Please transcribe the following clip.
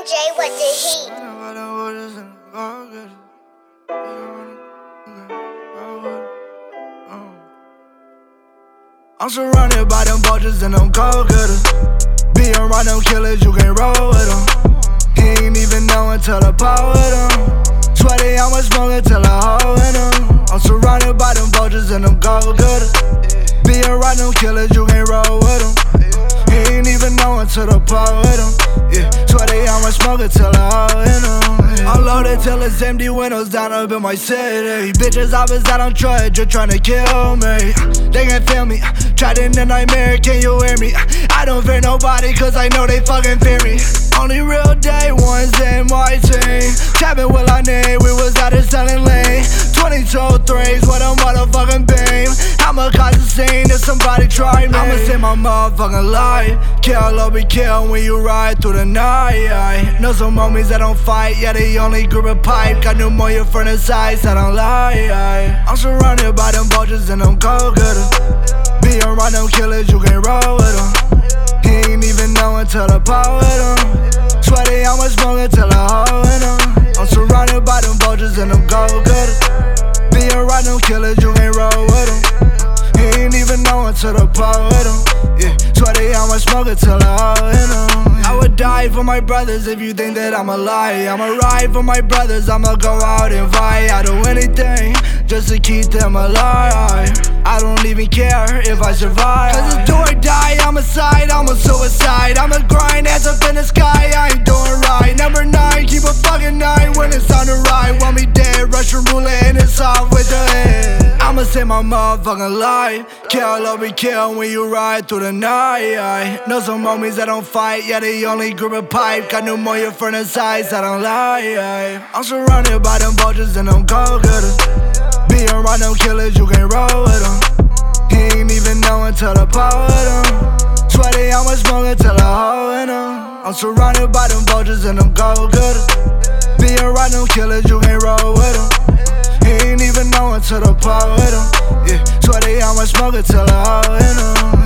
MJ with the heat. I'm surrounded by them vultures and them cold cutters. Being around them killers, you can't roll with them. He ain't even know until the pole with them. Sweaty, I'ma smoke until I hole in them. I'm surrounded by them vultures and them cold cutters. Being around them killers, you can't roll with them. He ain't even know until the pole with them. Yeah, sweaty, I'ma smoke until I hole in them. I'm loaded till it's empty, windows down up in my city. Bitches opposite on Troy, just tryna kill me. They can't feel me, tried in the nightmare, can you hear me? I don't fear nobody, cause I know they fucking fear me. Only real day ones in my team. Trapping with I need, we was out here selling lean. 22 threes with a motherfucking beam. I'ma cause a scene if somebody try me. I'ma save my motherfucking life. Kill or be killed when you ride through the night. Know some homies that don't fight, yeah, they only grip a pipe. Got pneumonia from the sides, I don't lie. I'm surrounded by them vultures and them cold cutters. Be around them killers, you can't roll with them. He ain't even know until the pole with them. Sweaty, I'ma smoke until I hole in them. I'm surrounded by them vultures and them cold cutters. Be around them killers, you can't roll with them. He ain't even know until the pole with them. Yeah, sweaty, I'ma smoke until I hole in them. I would die for my brothers if you think that I'm a lie. I'ma ride for my brothers, I'ma go out and fight. I'll do anything just to keep them alive. I don't even care if I survive. Cause it's do or die, I'm a side, I'm a suicide. I'm a grind, ass up in the sky, I ain't doing right. Number 9, keep a fucking 9 when it's time to ride. Want me dead, Russian roulette and it's off with the head. I'ma save my motherfucking life. Kill or be killed when you ride through the night. Know some homies that don't fight, yeah, they only grip a pipe. Got pneumonia from the sides, I don't lie. I'm surrounded by them vultures and them cold cutters. Be around them killers, you can't roll with them. He ain't even know until the pole with them. Sweaty, I'ma smoke until I hole in them. I'm surrounded by them vultures and them cold cutters. Be around them killers, you can't roll with them. He ain't even know until the pole with them. Yeah, sweaty, I'ma smoke until I hole in them.